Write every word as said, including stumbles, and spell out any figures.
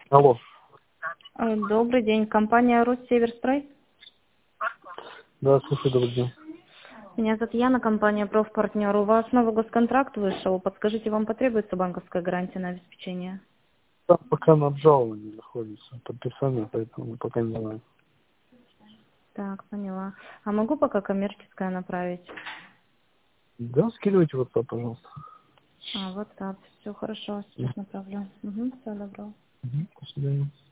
Алло. Э, Добрый день, компания Россеверстрой. Да, слушай, добрый день. Меня зовут Яна, компания профпартнер. У вас новый госконтракт вышел. Подскажите, вам потребуется банковская гарантия на обеспечение? Да, пока на обжаловании находится подписание, поэтому пока не знаю. Так, поняла. А могу пока коммерческая направить? Да, скидывайте WhatsApp, пожалуйста. А, вот так. Все хорошо, сейчас направлю. Угу, всего доброго. Угу, до свидания.